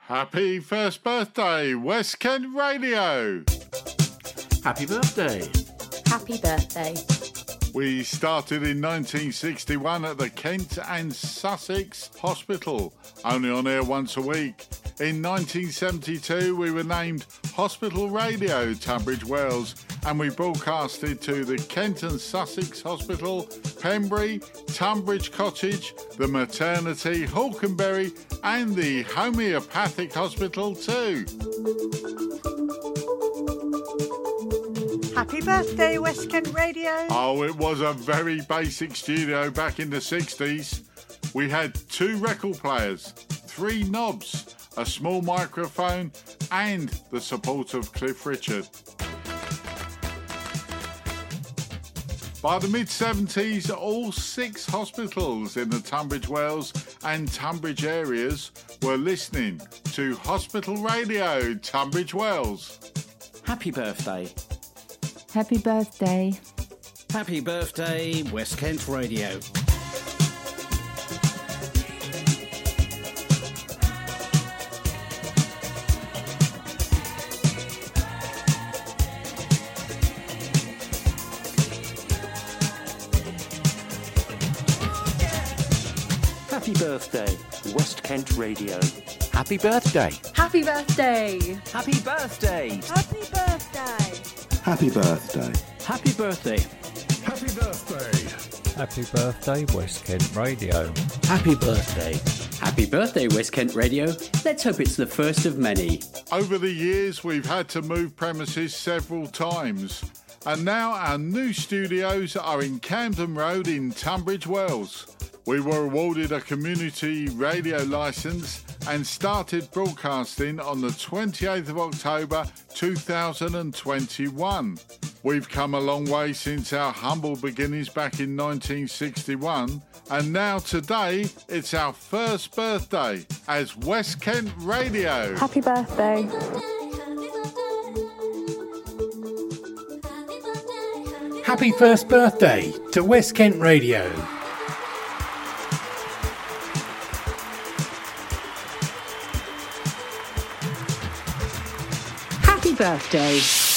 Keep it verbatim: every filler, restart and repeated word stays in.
Happy first birthday, West Kent Radio! Happy birthday! Happy birthday. We started in nineteen sixty-one at the Kent and Sussex Hospital, only on air once a week. In nineteen seventy-two, we were named Hospital Radio Tunbridge Wells, and we broadcasted to the Kent and Sussex Hospital, Pembury, Tunbridge Cottage, the Maternity, Hawkenbury, and the Homeopathic Hospital too. Happy birthday, West Kent Radio. Oh, it was a very basic studio back in the sixties. We had two record players, three knobs, a small microphone, and the support of Cliff Richard. By the mid-seventies, all six hospitals in the Tunbridge Wells and Tunbridge areas were listening to Hospital Radio Tunbridge Wells. Happy birthday! Happy birthday. Happy birthday, West Kent Radio. Happy birthday, West Kent Radio. Happy birthday. Happy birthday. Happy birthday. Happy birthday. Happy birthday. Happy birthday. Happy birthday. Happy birthday, West Kent Radio. Happy birthday. Happy birthday, West Kent Radio. Let's hope it's the first of many. Over the years, we've had to move premises several times, and now our new studios are in Camden Road in Tunbridge Wells. We were awarded a community radio licence and started broadcasting on the twenty-eighth of October two thousand twenty-one. We've come a long way since our humble beginnings back in nineteen sixty-one, and now today it's our first birthday as West Kent Radio. Happy birthday. Happy first birthday to West Kent Radio. Happy birthday.